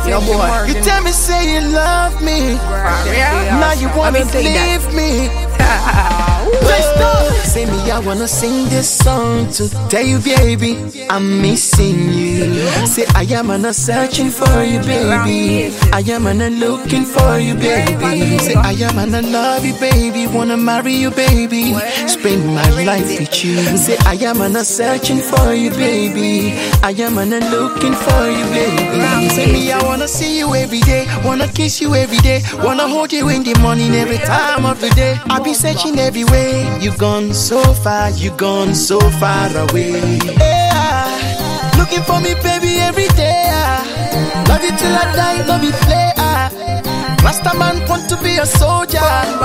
your boy. You tell me say you love me, now you wanna leave me. Say me, I wanna sing this song to tell you, baby, I'm missing you. Say I am not searching for you, baby. I am not looking for you, baby. Say I am not love you, baby. Wanna marry you, baby. Spend my life with you. Say I am not searching for you, baby. I am not looking for you, baby. Say me, I wanna see you every day. Wanna kiss you every day. Wanna hold you in the morning every time of the day. I be searching everywhere. You gone so far, you gone so far away. Yeah. Looking for me, baby, every day. Love you till I die, love you play. Rasta man want to be a soldier.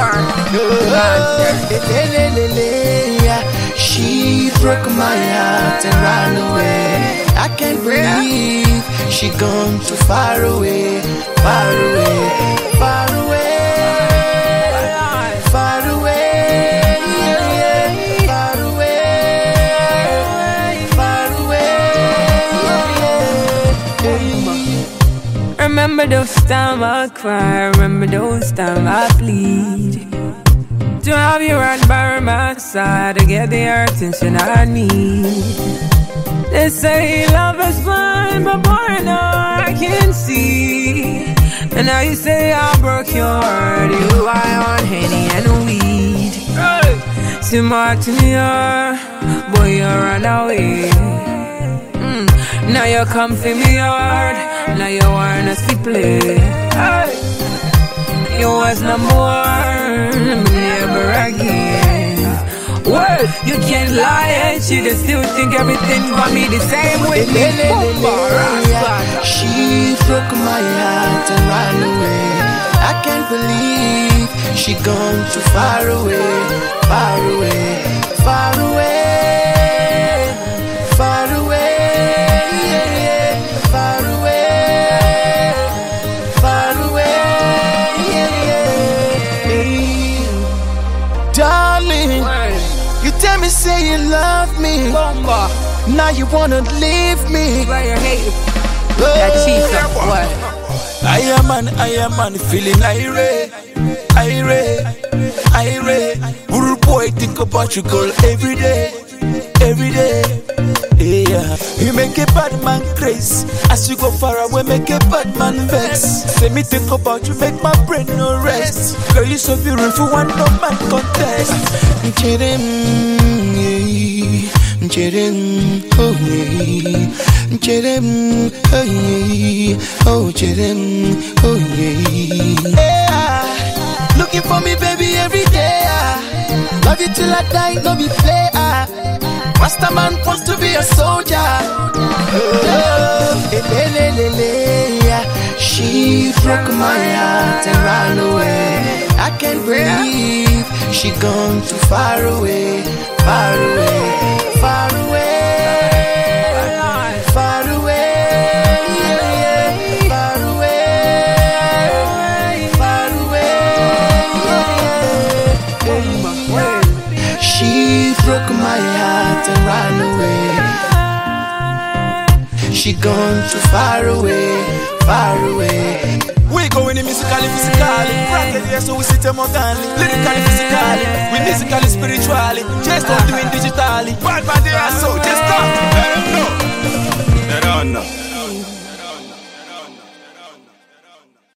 She broke my heart and ran away. I can't believe she gone too far away, far away, far away. Remember those times I cry, remember those times I plead. To have you right by my side, to get the attention I need. They say love is blind, but boy, I know I can see. And now you say I broke your heart, you lie on Henny and weed. See my to me, boy, you run away. Now you come for me hard, now you wanna see play. You was no more, never again. Word, you can't lie and she just still think everything for me the same way. She broke my heart and ran away. I can't believe she gone too far away, far away, far away, far away. Tell me say you love me, now you wanna leave me. That cheater, what? I am man, feeling irate. Rude boy think about you girl every day. Yeah, you make a bad man crazy. As you go far away, make a bad man vex. Say me think about you, make my brain no rest. Girl, you so beautiful, one no man contest. Looking for me, baby, every day. Love you till I die, love you play. Rasta man wants to be a soldier. She broke my heart and ran away. I can't breathe. She gone too far away, far away, far away, far away, far away, far away. She broke my heart and ran away. She gone too far away, far away. We going in musically, physically. Bracket here, so we sit them organically. Lyrically, physically. We musically, spiritually. Just not doing digitally. Bad they are so